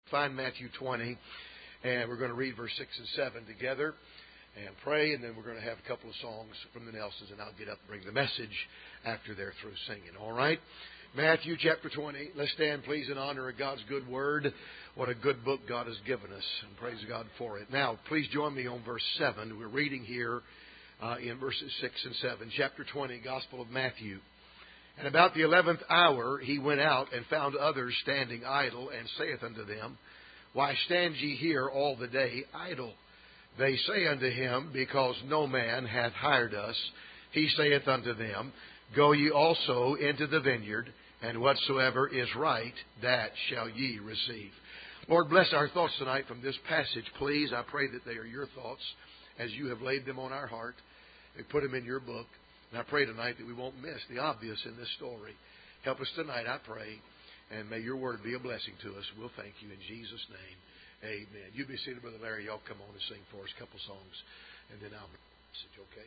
Find Matthew 20, and we're going to read verse 6 and 7 together and pray, and then we're going to have a couple of songs from the Nelsons, and I'll get up and bring the message after they're through singing. All right? Matthew chapter 20. Let's stand, please, in honor of God's good word. What a good book God has given us, and praise God for it. Now, please join me on verse 7. We're reading here in verses 6 and 7. Chapter 20, Gospel of Matthew. And about the 11th hour he went out and found others standing idle, and saith unto them, Why stand ye here all the day idle? They say unto him, Because no man hath hired us. He saith unto them, Go ye also into the vineyard, and whatsoever is right, that shall ye receive. Lord, bless our thoughts tonight from this passage, please. I pray that they are your thoughts as you have laid them on our heart and put them in your book. And I pray tonight that we won't miss the obvious in this story. Help us tonight, I pray, and may your word be a blessing to us. We'll thank you in Jesus' name. Amen. You be seated, Brother Larry. Y'all come on and sing for us a couple songs, and then I'll bring the message, okay?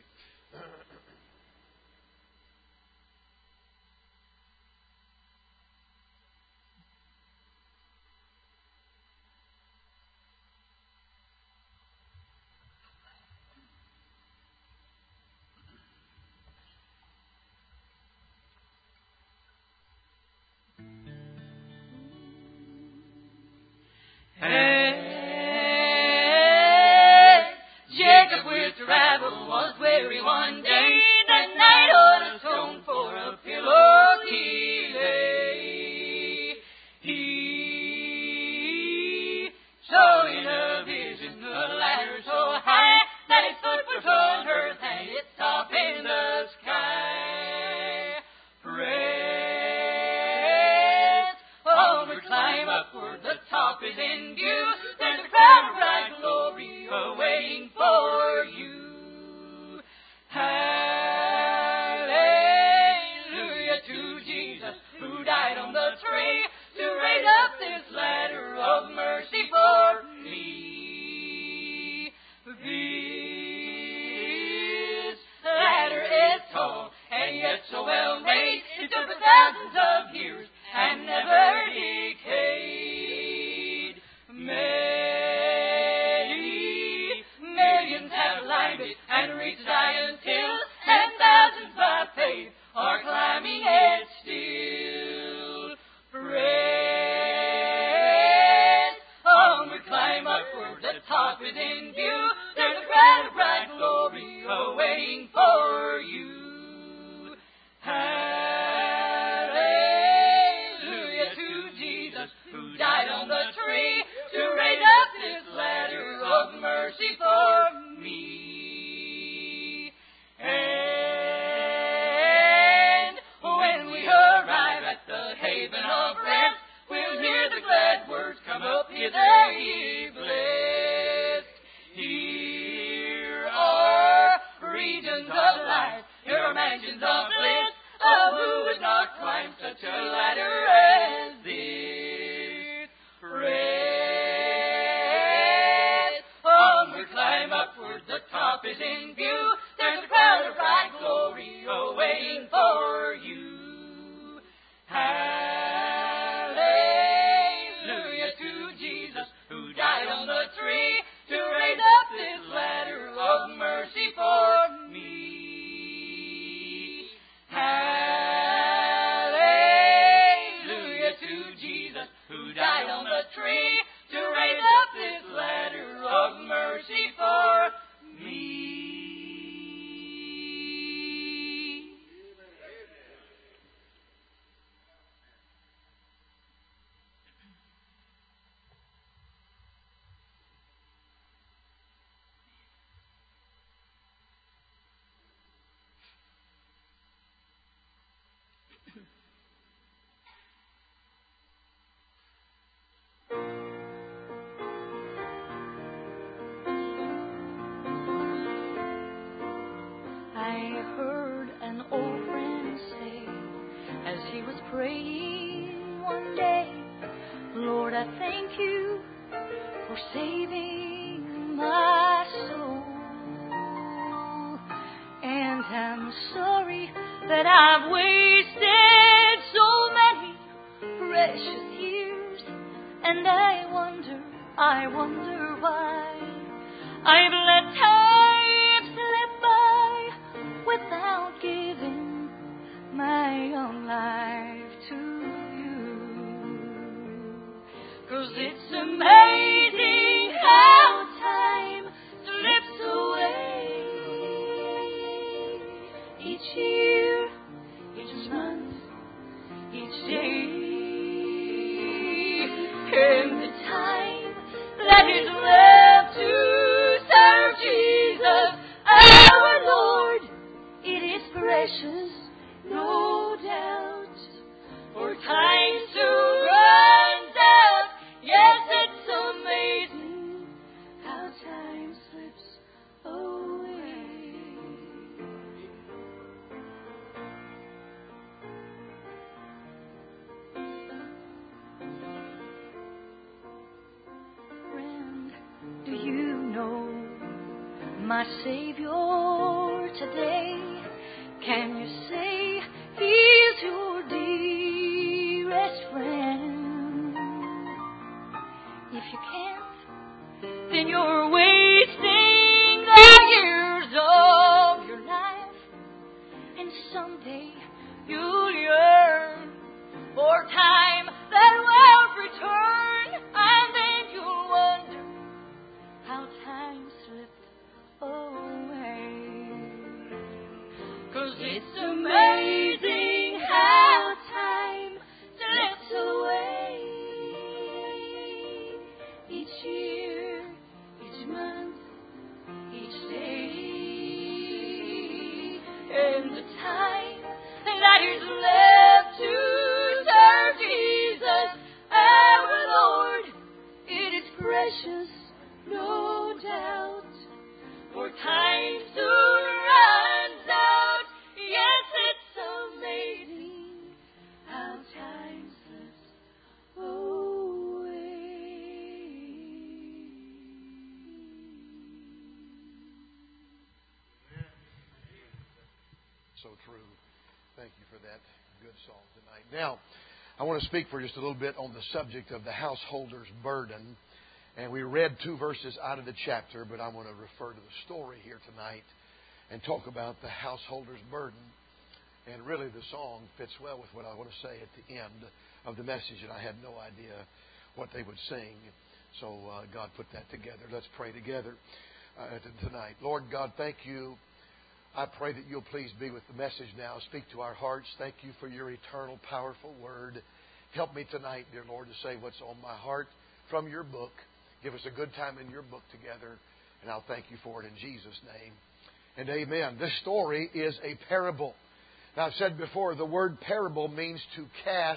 Jacob with travel was weary one day. That night on a stone for a pillow he lay. He saw in a vision a ladder so high that its foot was on earth and its top in the sky. Press onward, climb upward, the top is in view. There's a crown of bright glory awaiting for you. Hallelujah to Jesus who died on the tree to raise up this ladder of mercy for me. This ladder is tall and yet so well made, it took thousands of years and never decayed. Millions have climbed it and reached Zion's hill, and thousands by faith are climbing it still. Press onward, climb upward, the top is in view. There's a crown of bright glory awaiting for you. Hallelujah to Jesus who died on the tree to raise up this ladder of mercy for me. And when we arrive at the haven of rest, we'll hear the glad words, Come up hither, ye blessed. Here are regions of life, here are mansions of bliss. Oh, who would not climb such a ladder as this? Press onward, climb upward, the top is in view. There's a crown of bright glory awaiting for you. Hallelujah to Jesus who died on the tree to raise up this ladder of mercy for me. Hallelujah to Jesus who died on the tree to raise up this ladder of mercy for me. I heard an old friend say, as he was praying one day, Lord, I thank you for saving my soul. And I'm sorry that I've wasted so many precious years And I wonder why I've let time slip by without giving my own life to you. 'Cause it's amazing how time slips away. Each year, each month, each day. And the time that is left to serve Jesus, our Lord, it is precious, no doubt. For time soon runs out. Yes, it's amazing how time slips away. Friend, do you know my Savior today? Can you say He's your dearest friend? If you can't, then you're wasting the years of your life. And someday you'll yearn for time that will return. And then you'll wonder how time slipped away. 'Cause it's amazing how time slips away. Each year, each month, each day. And the time that is left to serve Jesus, our Lord, it is precious, no doubt. For time soon runs out. Yes, it's amazing how time slips away. So true. Thank you for that good song tonight. Now, I want to speak for just a little bit on the subject of the householder's burden. And we read 2 verses out of the chapter, but I want to refer to the story here tonight and talk about the householder's burden. And really the song fits well with what I want to say at the end of the message, and I had no idea what they would sing. So God put that together. Let's pray together tonight. Lord God, thank you. I pray that you'll please be with the message now. Speak to our hearts. Thank you for your eternal, powerful word. Help me tonight, dear Lord, to say what's on my heart from your book. Give us a good time in your book together, and I'll thank you for it in Jesus' name. And amen. This story is a parable. Now, I've said before, the word parable means to cast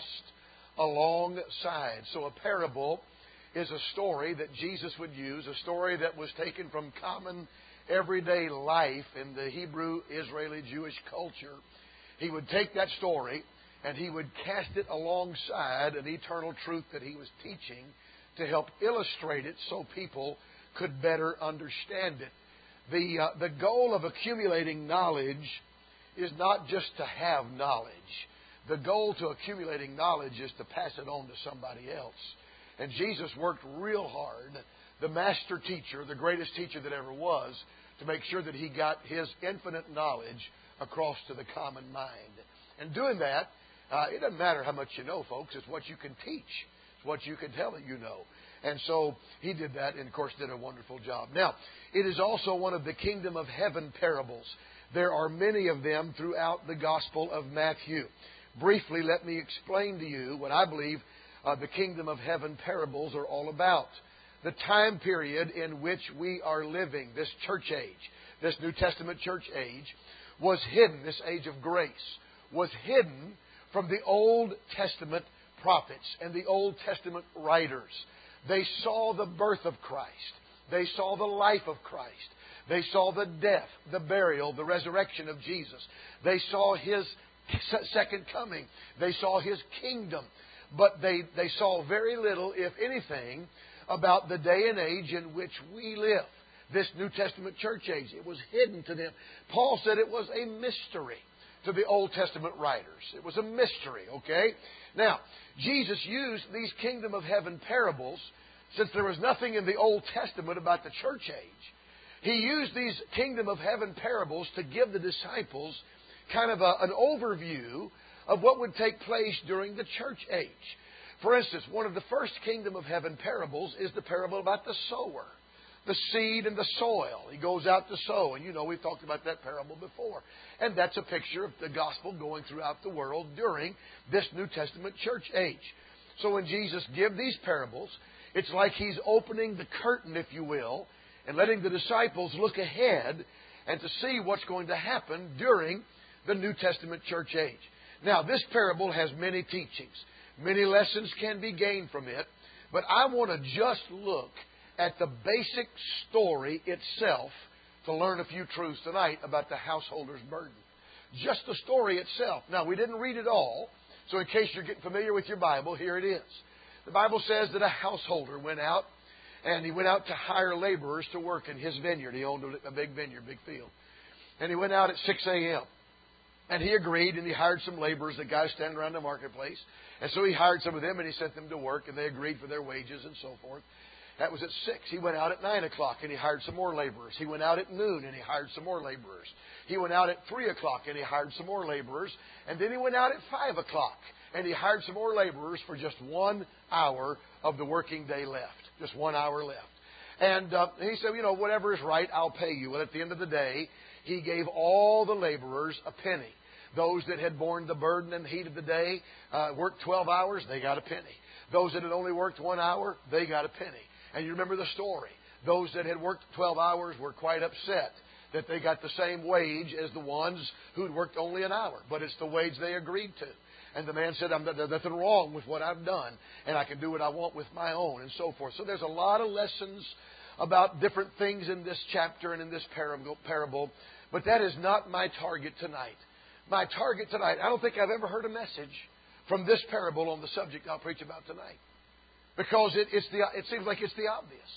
alongside. So a parable is a story that Jesus would use, a story that was taken from common everyday life in the Hebrew, Israeli, Jewish culture. He would take that story and he would cast it alongside an eternal truth that he was teaching to help illustrate it so people could better understand it. The goal of accumulating knowledge is not just to have knowledge. The goal to accumulating knowledge is to pass it on to somebody else. And Jesus worked real hard, the master teacher, the greatest teacher that ever was, to make sure that he got his infinite knowledge across to the common mind. And doing that, it doesn't matter how much you know, folks. It's what you can teach. It's what you can tell that you know. And so he did that and, of course, did a wonderful job. Now, it is also one of the kingdom of heaven parables. There are many of them throughout the Gospel of Matthew. Briefly, let me explain to you what I believe the kingdom of heaven parables are all about. The time period in which we are living, this church age, this New Testament church age, was hidden, this age of grace, was hidden from the Old Testament prophets and the Old Testament writers. They saw the birth of Christ. They saw the life of Christ. They saw the death, the burial, the resurrection of Jesus. They saw His second coming. They saw His kingdom. But they saw very little, if anything, about the day and age in which we live. This New Testament church age. It was hidden to them. Paul said it was a mystery. to the Old Testament writers. It was a mystery, okay? Now, Jesus used these kingdom of heaven parables since there was nothing in the Old Testament about the church age. He used these kingdom of heaven parables to give the disciples kind of an overview of what would take place during the church age. For instance, one of the first kingdom of heaven parables is the parable about the sower, the seed and the soil. He goes out to sow, and you know we've talked about that parable before. And that's a picture of the gospel going throughout the world during this New Testament church age. So when Jesus gives these parables, it's like He's opening the curtain, if you will, and letting the disciples look ahead and to see what's going to happen during the New Testament church age. Now, this parable has many teachings. Many lessons can be gained from it, but I want to just look at the basic story itself to learn a few truths tonight about the householder's burden. Just the story itself. Now, we didn't read it all, so in case you're getting familiar with your Bible, here it is. The Bible says that a householder went out, and he went out to hire laborers to work in his vineyard. He owned a big vineyard, big field. And he went out at 6 a.m., and he agreed, and he hired some laborers, the guys standing around the marketplace. And so he hired some of them, and he sent them to work, and they agreed for their wages and so forth. That was at 6. He went out at 9 o'clock, and he hired some more laborers. He went out at noon, and he hired some more laborers. He went out at 3 o'clock, and he hired some more laborers. And then he went out at 5 o'clock, and he hired some more laborers for just 1 hour of the working day left. Just 1 hour left. And he said, you know, whatever is right, I'll pay you. Well, at the end of the day, he gave all the laborers a penny. Those that had borne the burden and the heat of the day, worked 12 hours, they got a penny. Those that had only worked 1 hour, they got a penny. And you remember the story. Those that had worked 12 hours were quite upset that they got the same wage as the ones who'd worked only an hour. But it's the wage they agreed to. And the man said, there's nothing wrong with what I've done, and I can do what I want with my own, and so forth. So there's a lot of lessons about different things in this chapter and in this parable. But that is not my target tonight. My target tonight, I don't think I've ever heard a message from this parable on the subject I'll preach about tonight. Because it seems like it's the obvious.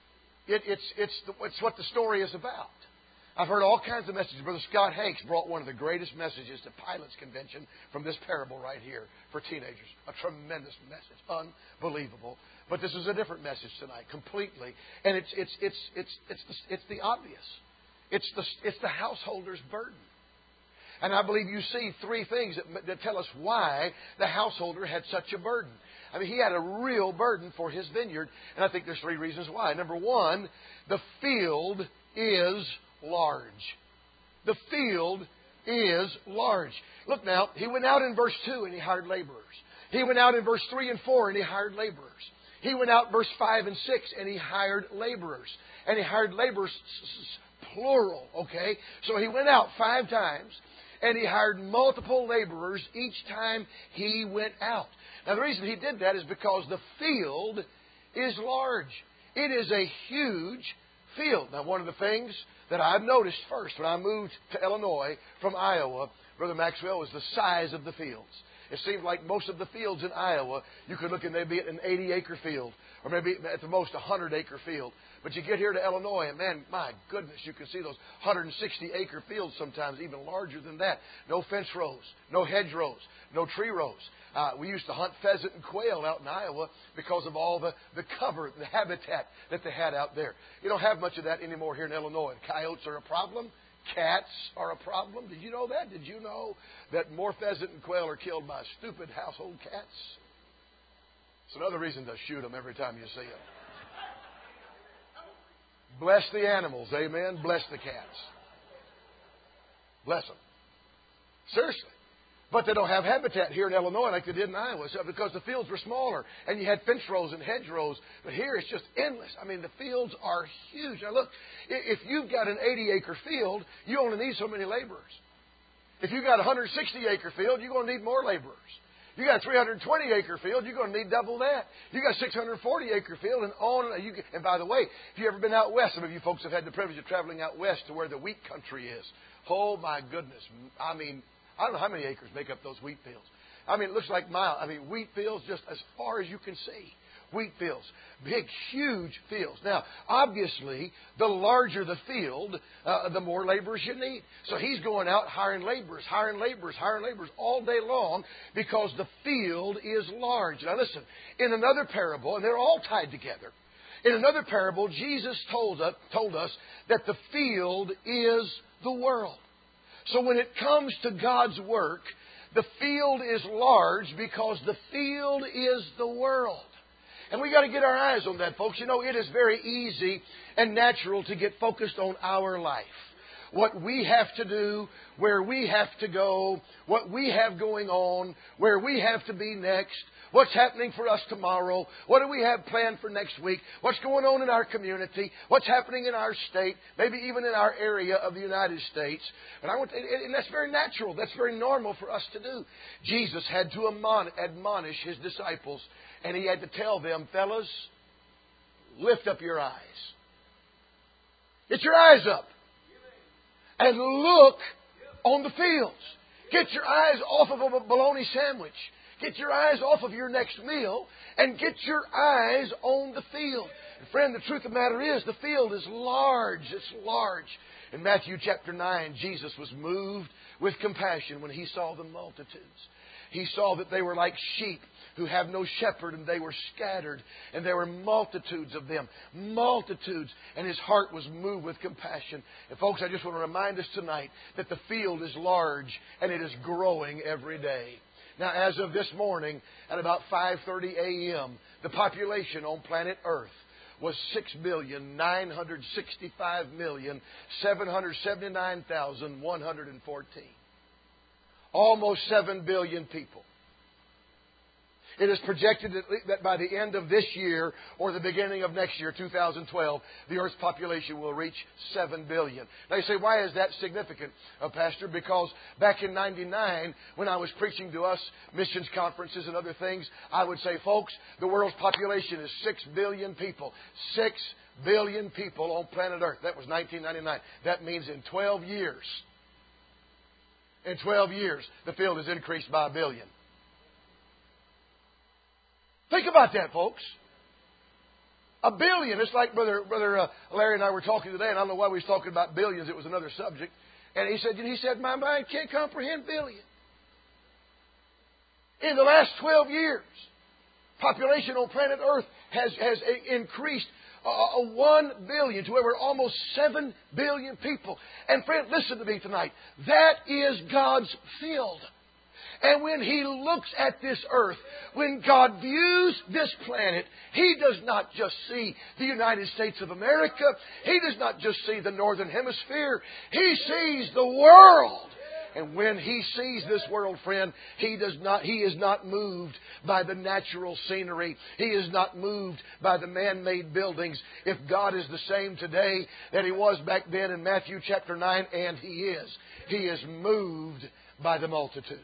It's what the story is about. I've heard all kinds of messages. Brother Scott Hanks brought one of the greatest messages to Pilate's convention from this parable right here for teenagers. A tremendous message. Unbelievable. But this is a different message tonight, completely. And it's the obvious. It's the householder's burden. And I believe you see three things that tell us why the householder had such a burden. I mean, he had a real burden for his vineyard, and I think there's three reasons why. Number one, the field is large. The field is large. Look now, he went out in verse 2 and he hired laborers. He went out in verse 3 and 4 and he hired laborers. He went out verse 5 and 6 and he hired laborers. And he hired laborers, plural, okay? So he went out 5 times and he hired multiple laborers each time he went out. Now, the reason he did that is because the field is large. It is a huge field. Now, one of the things that I've noticed first when I moved to Illinois from Iowa, Brother Maxwell, was the size of the fields. It seemed like most of the fields in Iowa, you could look and they'd be an 80-acre field, or maybe at the most a 100-acre field. But you get here to Illinois, and man, my goodness, you can see those 160-acre fields sometimes, even larger than that. No fence rows, no hedgerows, no tree rows. We used to hunt pheasant and quail out in Iowa because of all the cover, the habitat that they had out there. You don't have much of that anymore here in Illinois. Coyotes are a problem. Cats are a problem. Did you know that? Did you know that more pheasant and quail are killed by stupid household cats? It's another reason to shoot them every time you see them. Bless the animals, amen? Bless the cats. Bless them. Seriously. But they don't have habitat here in Illinois like they did in Iowa, so because the fields were smaller and you had fence rows and hedgerows. But here it's just endless. I mean, the fields are huge. Now look, if you've got an 80-acre field, you only need so many laborers. If you've got a 160-acre field, you're going to need more laborers. You got a 320-acre field, you're going to need double that. You got a 640-acre field, and on. And by the way, if you've ever been out west, some of you folks have had the privilege of traveling out west to where the wheat country is. Oh my goodness! I mean, I don't know how many acres make up those wheat fields. I mean, it looks like miles. I mean, wheat fields just as far as you can see. Wheat fields. Big, huge fields. Now, obviously, the larger the field, the more laborers you need. So he's going out hiring laborers all day long because the field is large. Now listen, in another parable, and they're all tied together, in another parable, Jesus told us that the field is the world. So when it comes to God's work, the field is large because the field is the world. And we got to get our eyes on that, folks. You know, it is very easy and natural to get focused on our life. What we have to do, where we have to go, what we have going on, where we have to be next, what's happening for us tomorrow, what do we have planned for next week, what's going on in our community, what's happening in our state, maybe even in our area of the United States. And that's very natural. That's very normal for us to do. Jesus had to admonish His disciples, and He had to tell them, fellas, lift up your eyes. Get your eyes up. And look on the fields. Get your eyes off of a bologna sandwich. Get your eyes off of your next meal. And get your eyes on the field. And friend, the truth of the matter is, the field is large. It's large. In Matthew chapter 9, Jesus was moved with compassion when He saw the multitudes. He saw that they were like sheep who have no shepherd, and they were scattered, and there were multitudes of them. Multitudes. And His heart was moved with compassion. And folks, I just want to remind us tonight that the field is large, and it is growing every day. Now, as of this morning, at about 5:30 a.m., the population on planet Earth was 6,965,779,114. Almost 7 billion people. It is projected that by the end of this year or the beginning of next year, 2012, the Earth's population will reach 7 billion. Now you say, why is that significant, Pastor? Because back in 99, when I was preaching to us, missions conferences and other things, I would say, folks, the world's population is 6 billion people. 6 billion people on planet Earth. That was 1999. That means in 12 years, the field has increased by 1 billion. Think about that, folks. 1 billion. It's like Brother Larry and I were talking today, and I don't know why we was talking about billions. It was another subject. And he said, my mind can't comprehend billion. In the last 12 years, population on planet Earth has increased 1 billion to over almost 7 billion people. And friend, listen to me tonight. That is God's field. And when He looks at this earth, when God views this planet, He does not just see the United States of America. He does not just see the Northern Hemisphere. He sees the world. And when He sees this world, friend, He is not moved by the natural scenery. He is not moved by the man-made buildings. If God is the same today that He was back then in Matthew chapter 9, and He is moved by the multitudes.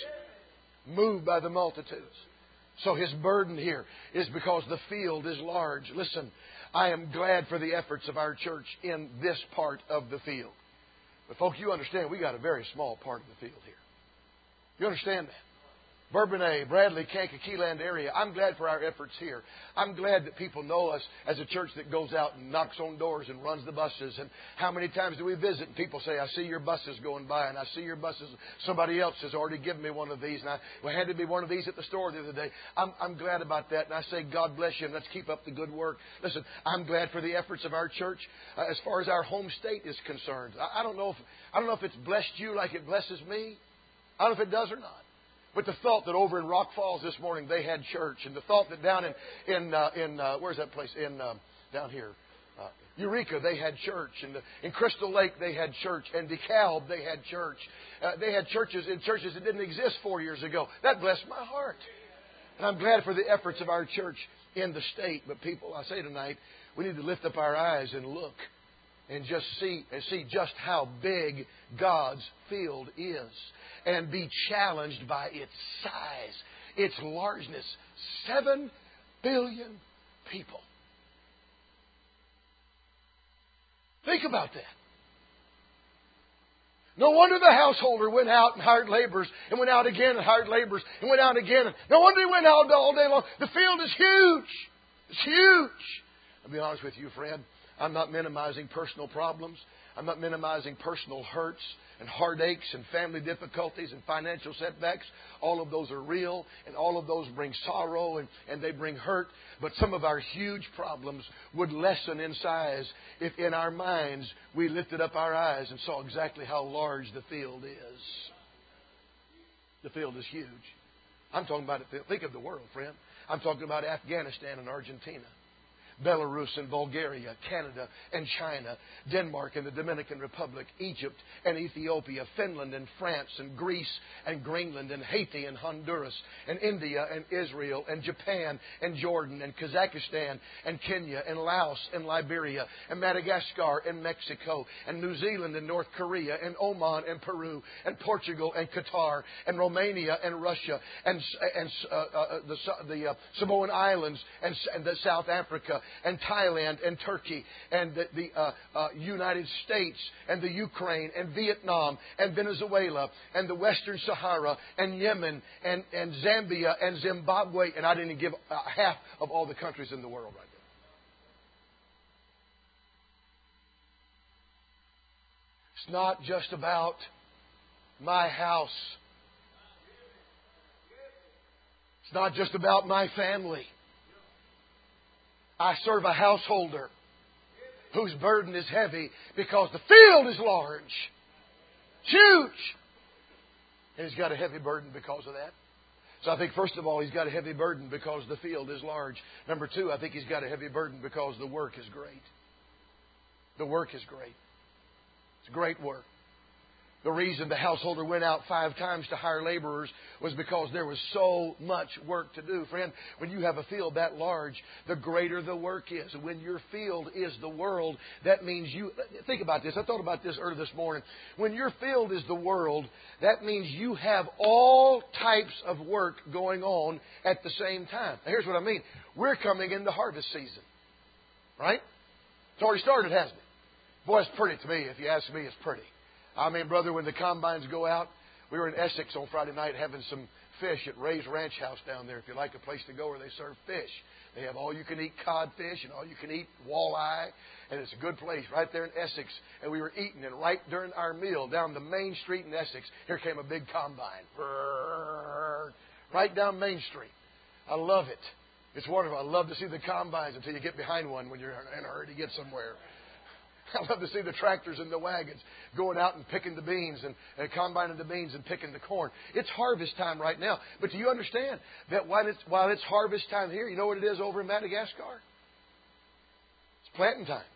Moved by the multitudes. So His burden here is because the field is large. Listen, I am glad for the efforts of our church in this part of the field. But folks, you understand, we got a very small part of the field here. You understand that? Bourbonnais, Bradley, Kankakee-Land area. I'm glad for our efforts here. I'm glad that people know us as a church that goes out and knocks on doors and runs the buses. And how many times do we visit and people say, I see your buses going by, and I see your buses. Somebody else has already given me one of these, and I handed me one of these at the store the other day. I'm glad about that, and I say, God bless you, and let's keep up the good work. Listen, I'm glad for the efforts of our church as far as our home state is concerned. I don't know if it's blessed you like it blesses me. I don't know if it does or not. But the thought that over in Rock Falls this morning they had church, and the thought that down in where's that place down here, Eureka they had church, and in Crystal Lake they had church, and DeKalb they had church. They had churches that didn't exist 4 years ago. That blessed my heart, and I'm glad for the efforts of our church in the state. But people, I say tonight, we need to lift up our eyes and look, and just see just how big God's field is. And be challenged by its size, its largeness. 7 billion people. Think about that. No wonder the householder went out and hired laborers, and went out again and hired laborers, and went out again. No wonder he went out all day long. The field is huge. It's huge. I'll be honest with you, friend. I'm not minimizing personal problems. I'm not minimizing personal hurts and heartaches and family difficulties and financial setbacks. All of those are real, and all of those bring sorrow and they bring hurt. But some of our huge problems would lessen in size if in our minds we lifted up our eyes and saw exactly how large the field is. The field is huge. I'm talking about it. Think of the world, friend. I'm talking about Afghanistan and Argentina, Belarus and Bulgaria, Canada and China, Denmark and the Dominican Republic, Egypt and Ethiopia, Finland and France and Greece and Greenland and Haiti and Honduras and India and Israel and Japan and Jordan and Kazakhstan and Kenya and Laos and Liberia and Madagascar and Mexico and New Zealand and North Korea and Oman and Peru and Portugal and Qatar and Romania and Russia and the Samoan Islands and the South Africa and Thailand and Turkey and the United States and the Ukraine and Vietnam and Venezuela and the Western Sahara and Yemen and Zambia and Zimbabwe. And I didn't even give half of all the countries in the world right there. It's not just about my house. It's not just about my family. I serve a householder whose burden is heavy because the field is large. It's huge. And he's got a heavy burden because of that. So I think, first of all, he's got a heavy burden because the field is large. Number two, I think he's got a heavy burden because the work is great. The work is great. It's great work. The reason the householder went out 5 times to hire laborers was because there was so much work to do. Friend, when you have a field that large, the greater the work is. When your field is the world, that means you... Think about this. I thought about this earlier this morning. When your field is the world, that means you have all types of work going on at the same time. Now, here's what I mean. We're coming into harvest season. Right? It's already started, hasn't it? Boy, it's pretty to me. If you ask me, it's pretty. I mean, brother, when the combines go out, we were in Essex on Friday night having some fish at Ray's Ranch House down there. If you like a place to go where they serve fish, they have all-you-can-eat codfish and all-you-can-eat walleye, and it's a good place right there in Essex. And we were eating, and right during our meal down the main street in Essex, here came a big combine. Right down Main Street. I love it. It's wonderful. I love to see the combines until you get behind one when you're in a hurry to get somewhere. I love to see the tractors and the wagons going out and picking the beans and combining the beans and picking the corn. It's harvest time right now. But do you understand that while it's harvest time here, you know what it is over in Madagascar? It's planting time.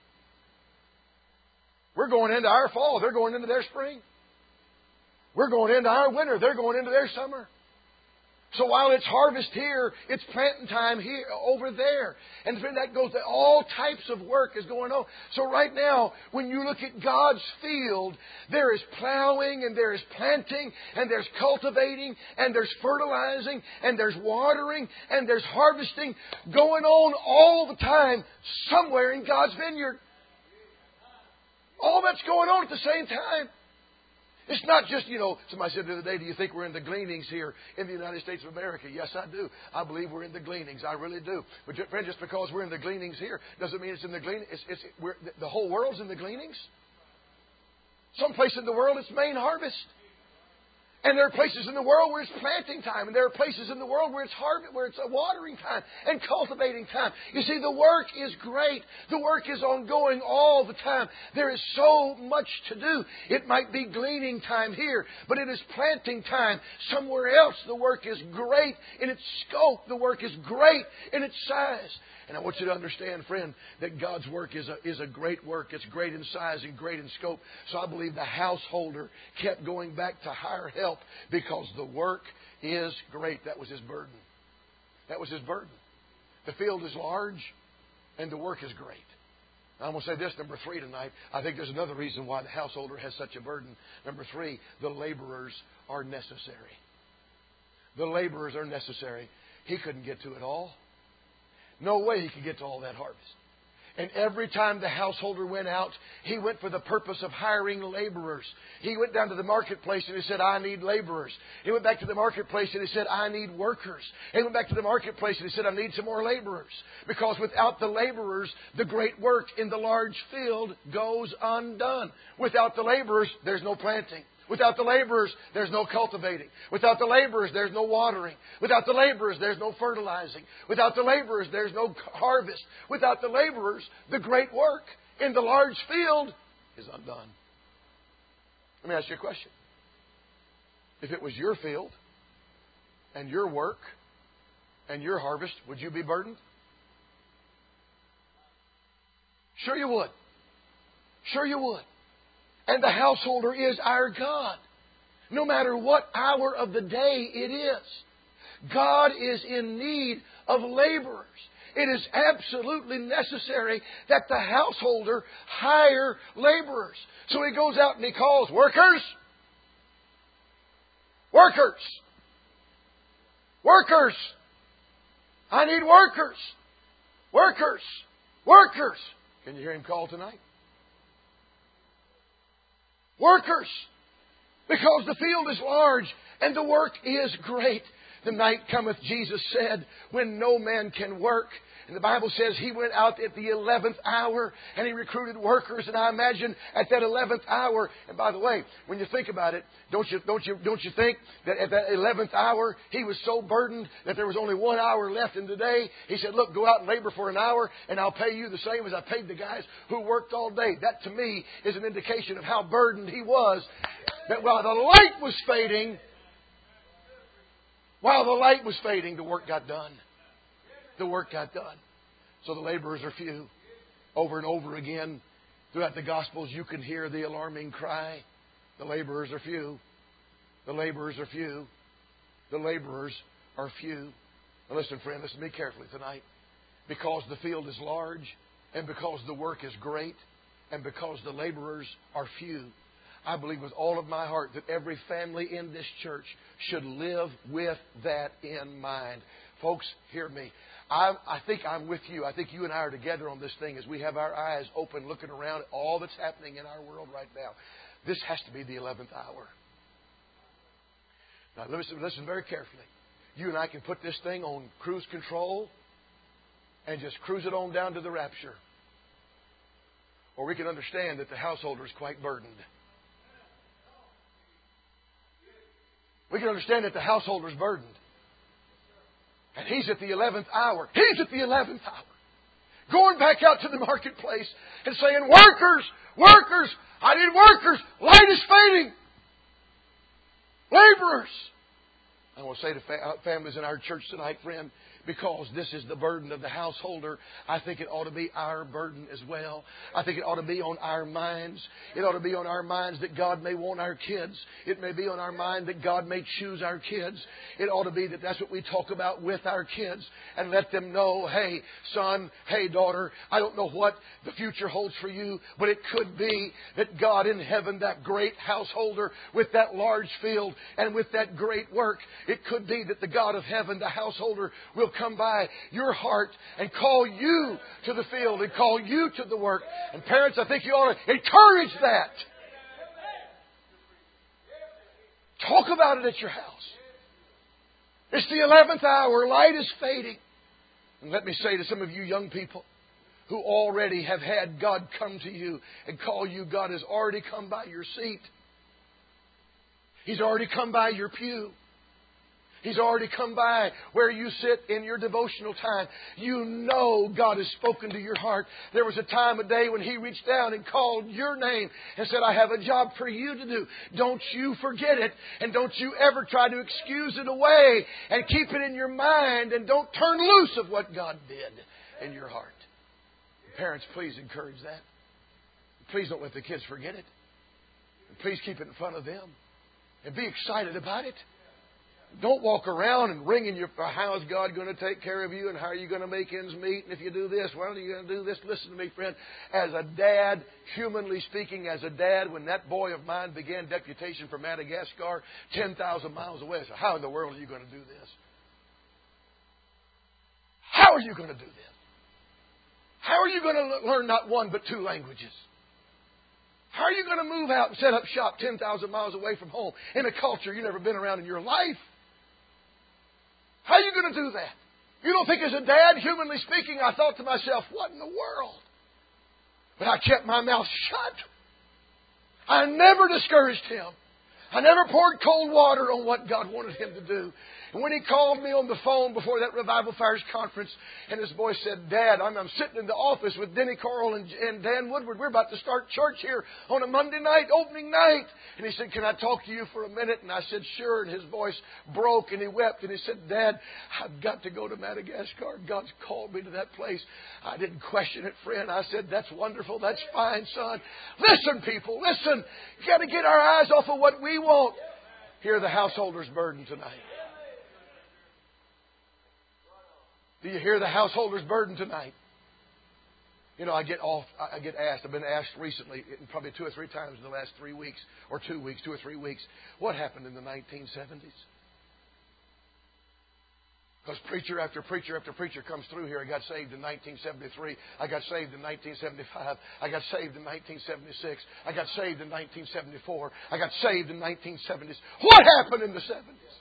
We're going into our fall. They're going into their spring. We're going into our winter. They're going into their summer. So while it's harvest here, it's planting time here, over there. And that goes, all types of work is going on. So right now, when you look at God's field, there is plowing and there is planting and there's cultivating and there's fertilizing and there's watering and there's harvesting going on all the time somewhere in God's vineyard. All that's going on at the same time. It's not just, somebody said the other day, do you think we're in the gleanings here in the United States of America? Yes, I do. I believe we're in the gleanings. I really do. But, friend, just because we're in the gleanings here doesn't mean it's in the gleanings. The whole world's in the gleanings. Some place in the world it's main harvest. And there are places in the world where it's planting time. And there are places in the world where it's harvest, where it's a watering time and cultivating time. You see, the work is great. The work is ongoing all the time. There is so much to do. It might be gleaning time here, but it is planting time somewhere else. The work is great in its scope. The work is great in its size. And I want you to understand, friend, that God's work is a great work. It's great in size and great in scope. So I believe the householder kept going back to hire help because the work is great. That was his burden. That was his burden. The field is large and the work is great. Now, I'm going to say this, number 3 tonight. I think there's another reason why the householder has such a burden. Number 3, the laborers are necessary. The laborers are necessary. He couldn't get to it all. No way he could get to all that harvest. And every time the householder went out, he went for the purpose of hiring laborers. He went down to the marketplace and he said, I need laborers. He went back to the marketplace and he said, I need workers. He went back to the marketplace and he said, I need some more laborers. Because without the laborers, the great work in the large field goes undone. Without the laborers, there's no planting. Without the laborers, there's no cultivating. Without the laborers, there's no watering. Without the laborers, there's no fertilizing. Without the laborers, there's no harvest. Without the laborers, the great work in the large field is undone. Let me ask you a question. If it was your field and your work and your harvest, would you be burdened? Sure you would. Sure you would. And the householder is our God. No matter what hour of the day it is. God is in need of laborers. It is absolutely necessary that the householder hire laborers. So he goes out and he calls workers. Workers. Workers. I need workers. Workers. Workers. Can you hear him call tonight? Workers. Because the field is large and the work is great. The night cometh, Jesus said, when no man can work. And the Bible says he went out at the 11th hour and he recruited workers. And I imagine at that 11th hour, and by the way, when you think about it, don't you think that at that 11th hour he was so burdened that there was only 1 hour left in the day? He said, look, go out and labor for an hour and I'll pay you the same as I paid the guys who worked all day. That to me is an indication of how burdened he was. That while the light was fading, the work got done. The work got done. So the laborers are few. Over and over again, throughout the Gospels, you can hear the alarming cry. The laborers are few. The laborers are few. The laborers are few. Now listen, friend, listen to me carefully tonight. Because the field is large, and because the work is great, and because the laborers are few, I believe with all of my heart that every family in this church should live with that in mind. Folks, hear me. I think I'm with you. I think you and I are together on this thing as we have our eyes open, looking around at all that's happening in our world right now. This has to be the 11th hour. Now, listen very carefully. You and I can put this thing on cruise control and just cruise it on down to the rapture. Or we can understand that the householder is quite burdened. We can understand that the householder is burdened. And he's at the 11th hour. He's at the 11th hour. Going back out to the marketplace and saying, workers, workers, I need workers. Light is fading. Laborers. I want to say to families in our church tonight, friend, because this is the burden of the householder, I think it ought to be our burden as well. I think it ought to be on our minds. It ought to be on our minds that God may want our kids. It may be on our mind that God may choose our kids. It ought to be that that's what we talk about with our kids and let them know, hey, son, hey, daughter, I don't know what the future holds for you, but it could be that God in heaven, that great householder with that large field and with that great work, it could be that the God of heaven, the householder, will come by your heart and call you to the field and call you to the work. And parents, I think you ought to encourage that. Talk about it at your house. It's the 11th hour. Light is fading. And let me say to some of you young people who already have had God come to you and call you, God has already come by your seat. He's already come by your pew. He's already come by where you sit in your devotional time. You know God has spoken to your heart. There was a time of day when He reached down and called your name and said, I have a job for you to do. Don't you forget it. And don't you ever try to excuse it away. And keep it in your mind. And don't turn loose of what God did in your heart. Parents, please encourage that. Please don't let the kids forget it. Please keep it in front of them. And be excited about it. Don't walk around and ringing your, how is God going to take care of you and how are you going to make ends meet? And if you do this, why are you going to do this? Listen to me, friend. As a dad, humanly speaking, as a dad, when that boy of mine began deputation for Madagascar, 10,000 miles away, I said, how in the world are you going to do this? How are you going to do this? How are you going to learn not one but two languages? How are you going to move out and set up shop 10,000 miles away from home in a culture you've never been around in your life? How are you going to do that? You don't think as a dad, humanly speaking, I thought to myself, what in the world? But I kept my mouth shut. I never discouraged him. I never poured cold water on what God wanted him to do. And when he called me on the phone before that Revival Fires conference, and his voice said, Dad, I'm sitting in the office with Denny Carl and Dan Woodward. We're about to start church here on a Monday night, opening night. And he said, can I talk to you for a minute? And I said, sure. And his voice broke and he wept. And he said, Dad, I've got to go to Madagascar. God's called me to that place. I didn't question it, friend. I said, that's wonderful. That's fine, son. Listen, people, listen. You've got to get our eyes off of what we want. Hear the householder's burden tonight. Do you hear the householder's burden tonight? You know, I get asked. I've been asked recently, probably 2 or 3 times in the last 3 weeks, or 2 weeks, 2 or 3 weeks, what happened in the 1970s? Because preacher after preacher after preacher comes through here. I got saved in 1973. I got saved in 1975. I got saved in 1976. I got saved in 1974. I got saved in 1970s. What happened in the 70s?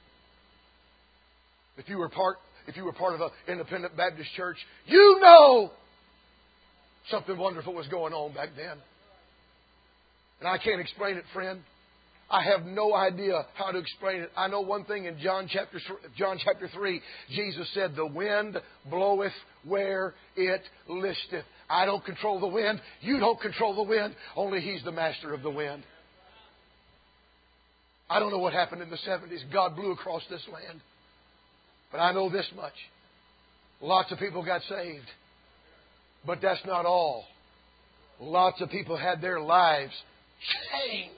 If you were part of an independent Baptist church, you know something wonderful was going on back then. And I can't explain it, friend. I have no idea how to explain it. I know one thing in John chapter 3, Jesus said, the wind bloweth where it listeth. I don't control the wind. You don't control the wind. Only He's the master of the wind. I don't know what happened in the 70s. God blew across this land. But I know this much. Lots of people got saved. But that's not all. Lots of people had their lives changed.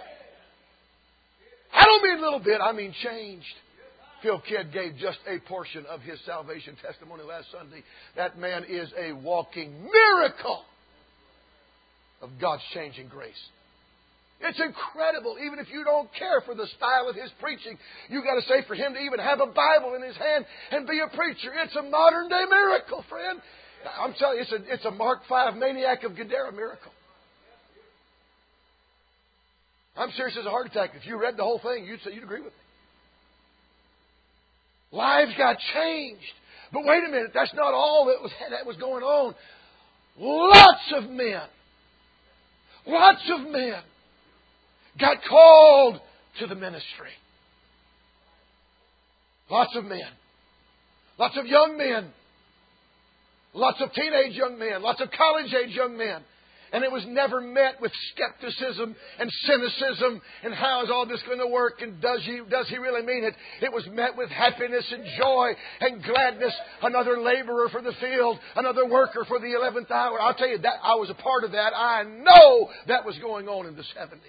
I don't mean a little bit, I mean changed. Phil Kidd gave just a portion of his salvation testimony last Sunday. That man is a walking miracle of God's changing grace. It's incredible. Even if you don't care for the style of his preaching, you've got to say for him to even have a Bible in his hand and be a preacher. It's a modern day miracle, friend. I'm telling you, it's a Mark V maniac of Gadara miracle. I'm serious as a heart attack. If you read the whole thing, you'd agree with me. Lives got changed. But wait a minute, that's not all that was going on. Lots of men got called to the ministry. Lots of men. Lots of young men. Lots of teenage young men. Lots of college-age young men. And it was never met with skepticism and cynicism and how is all this going to work and does he really mean it? It was met with happiness and joy and gladness. Another laborer for the field, another worker for the 11th hour. I'll tell you that I was a part of that. I know that was going on in the 70s.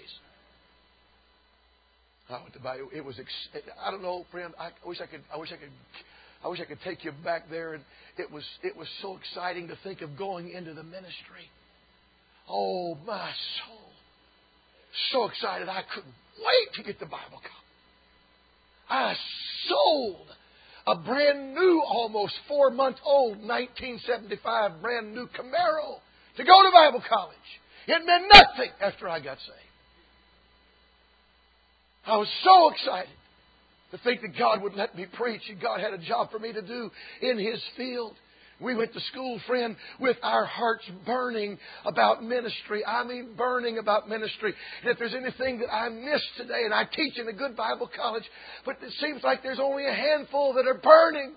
It was. I don't know, friend. I wish I could take you back there. And it was so exciting to think of going into the ministry. Oh, my soul. So excited I couldn't wait to get to Bible college. I sold a brand new, almost 4-month-old 1975 brand new Camaro to go to Bible college. It meant nothing after I got saved. I was so excited to think that God would let me preach and God had a job for me to do in His field. We went to school, friend, with our hearts burning about ministry. I mean, burning about ministry. And if there's anything that I miss today, and I teach in a good Bible college, but it seems like there's only a handful that are burning.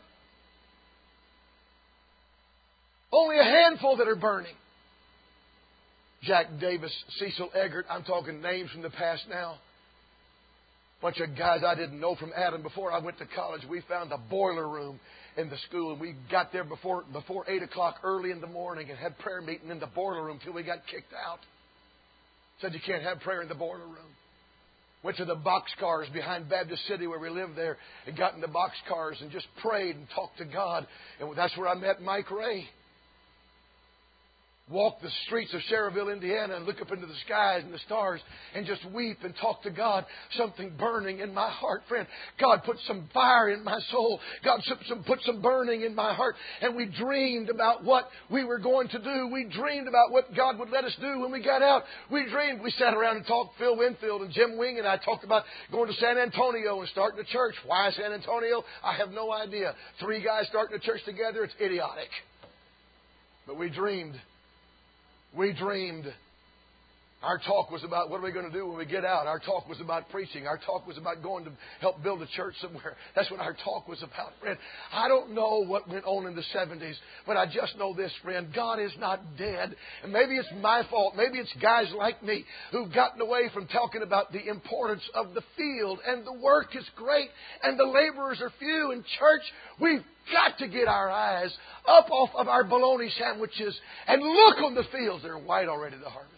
Only a handful that are burning. Jack Davis, Cecil Eggert, I'm talking names from the past now. Bunch of guys I didn't know from Adam. Before I went to college, we found a boiler room in the school, and we got there before 8 o'clock early in the morning and had prayer meeting in the boiler room till we got kicked out. Said you can't have prayer in the boiler room. Went to the boxcars behind Baptist City where we lived there and got in the boxcars and just prayed and talked to God. And that's where I met Mike Ray. walk the streets of Cherville, Indiana, and look up into the skies and the stars and just weep and talk to God. Something burning in my heart, friend. God put some fire in my soul. God put some burning in my heart. And we dreamed about what we were going to do. We dreamed about what God would let us do when we got out. We dreamed. We sat around and talked. Phil Winfield and Jim Wing and I talked about going to San Antonio and starting a church. Why San Antonio? I have no idea. 3 guys starting a church together, it's idiotic. But we dreamed. We dreamed. Our talk was about what are we going to do when we get out. Our talk was about preaching. Our talk was about going to help build a church somewhere. That's what our talk was about, friend. I don't know what went on in the 70s, but I just know this, friend. God is not dead. And maybe it's my fault. Maybe it's guys like me who've gotten away from talking about the importance of the field. And the work is great. And the laborers are few. In church, we've got to get our eyes up off of our bologna sandwiches and look on the fields. They're white already to harvest.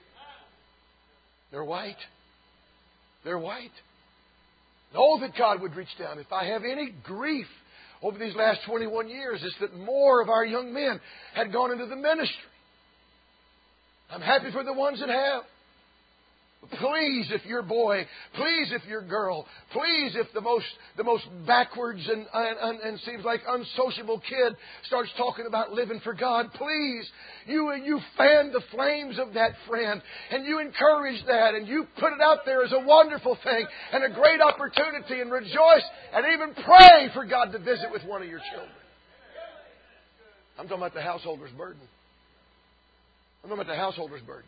They're white. They're white. And oh, that God would reach down. If I have any grief over these last 21 years, it's that more of our young men had gone into the ministry. I'm happy for the ones that have. Please, if your boy, please, if your girl, please, if the most backwards and seems like unsociable kid starts talking about living for God, please, you fan the flames of that friend and you encourage that and you put it out there as a wonderful thing and a great opportunity and rejoice and even pray for God to visit with one of your children. I'm talking about the householder's burden. I'm talking about the householder's burden.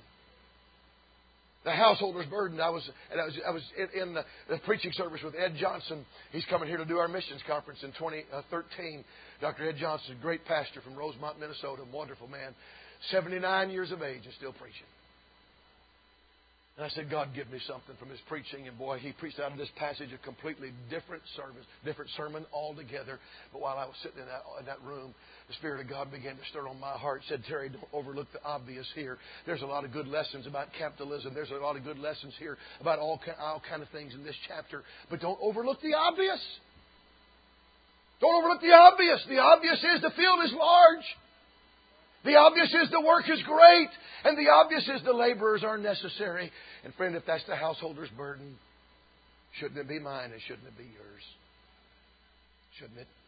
The householder's burden. I was in the preaching service with Ed Johnson. He's coming here to do our missions conference in 2013. Dr. Ed Johnson, great pastor from Rosemont, Minnesota, wonderful man, 79 years of age and still preaching. And I said, God, give me something from his preaching. And boy, he preached out of this passage a completely different service, different sermon altogether. But while I was sitting in that room, the Spirit of God began to stir on my heart. Said, Terry, don't overlook the obvious here. There's a lot of good lessons about capitalism. There's a lot of good lessons here about all kind of things in this chapter. But don't overlook the obvious. Don't overlook the obvious. The obvious is the field is large. The obvious is the work is great. And the obvious is the laborers are necessary. And friend, if that's the householder's burden, shouldn't it be mine and shouldn't it be yours? Shouldn't it?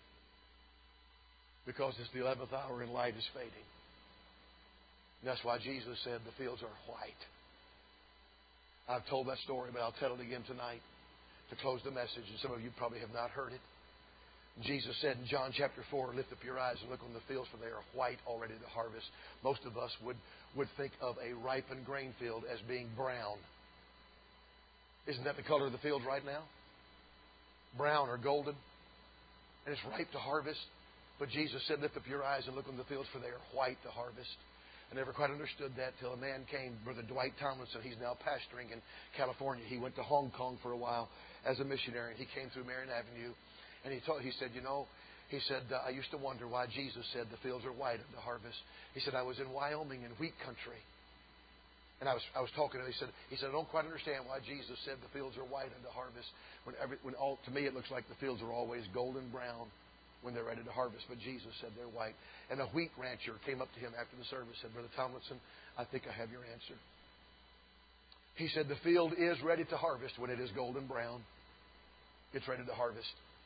Because it's the 11th hour and light is fading. And that's why Jesus said the fields are white. I've told that story, but I'll tell it again tonight to close the message. And some of you probably have not heard it. Jesus said in John chapter 4, lift up your eyes and look on the fields, for they are white, already to harvest. Most of us would think of a ripened grain field as being brown. Isn't that the color of the fields right now? Brown or golden. And it's ripe to harvest. But Jesus said, lift up your eyes and look on the fields, for they are white to harvest. I never quite understood that till a man came, Brother Dwight Tomlinson. He's now pastoring in California. He went to Hong Kong for a while as a missionary. And he came through Marion Avenue. And he said, I used to wonder why Jesus said the fields are white unto harvest. He said, I was in Wyoming in wheat country. And I was talking to him. He said, I don't quite understand why Jesus said the fields are white unto harvest. To me, it looks like the fields are always golden brown when they're ready to harvest. But Jesus said they're white. And a wheat rancher came up to him after the service and said, Brother Tomlinson, I think I have your answer. He said, the field is ready to harvest when it is golden brown. It's ready to harvest.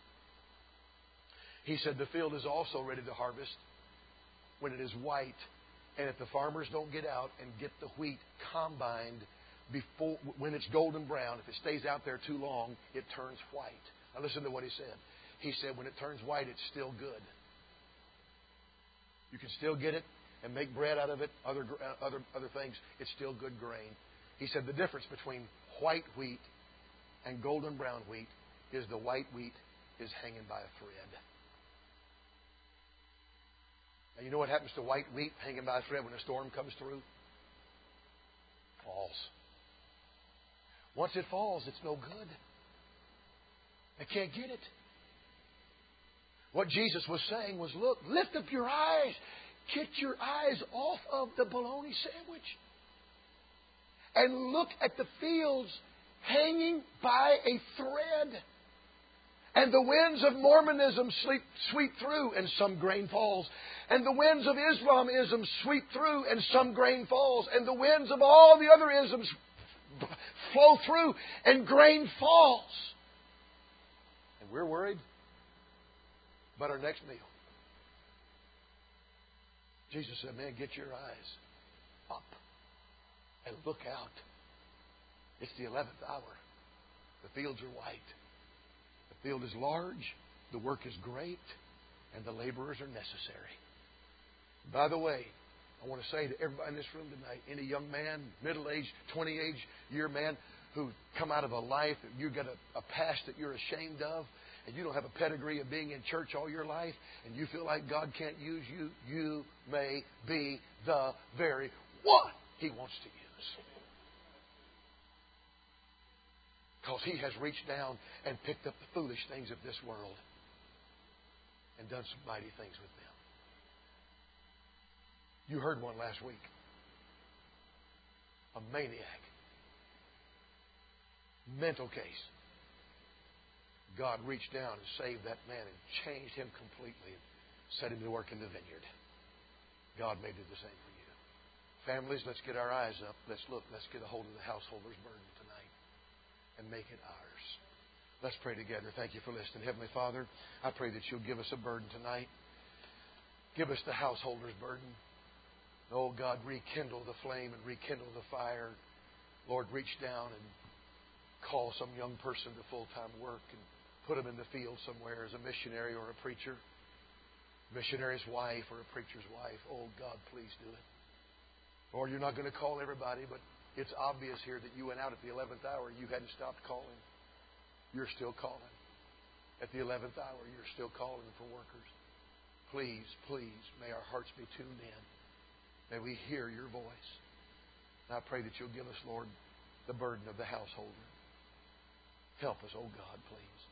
He said the field is also ready to harvest when it is white. And if the farmers don't get out and get the wheat combined when it's golden brown, if it stays out there too long, it turns white. Now listen to what he said. He said when it turns white, it's still good. You can still get it and make bread out of it, other things. It's still good grain. He said the difference between white wheat and golden brown wheat is the white wheat is hanging by a thread. Now, you know what happens to white wheat hanging by a thread when a storm comes through? Falls. Once it falls, it's no good. They can't get it. What Jesus was saying was, look, lift up your eyes. Get your eyes off of the bologna sandwich. And look at the fields hanging by a thread. And the winds of Mormonism sweep through, and some grain falls. And the winds of Islamism sweep through, and some grain falls. And the winds of all the other isms flow through, and grain falls. And we're worried about our next meal. Jesus said, man, get your eyes up and look out. It's the 11th hour. The fields are white. The field is large. The work is great. And the laborers are necessary. By the way, I want to say to everybody in this room tonight, any young man, middle-aged, 20-year man who come out of a life, you've got a past that you're ashamed of, and you don't have a pedigree of being in church all your life, and you feel like God can't use you, you may be the very one He wants to use. Because He has reached down and picked up the foolish things of this world and done some mighty things with them. You heard one last week. A maniac. Mental case. God reached down and saved that man and changed him completely and set him to work in the vineyard. God may do the same for you. Families, let's get our eyes up. Let's look. Let's get a hold of the householder's burden tonight and make it ours. Let's pray together. Thank you for listening. Heavenly Father, I pray that You'll give us a burden tonight. Give us the householder's burden. Oh, God, rekindle the flame and rekindle the fire. Lord, reach down and call some young person to full-time work and put them in the field somewhere as a missionary or a preacher, missionary's wife or a preacher's wife. Oh, God, please do it. Lord, You're not going to call everybody, but it's obvious here that you went out at the 11th hour. You hadn't stopped calling. You're still calling. At the 11th hour, you're still calling for workers. Please, please, may our hearts be tuned in. May we hear Your voice. And I pray that You'll give us, Lord, the burden of the householder. Help us, oh God, please.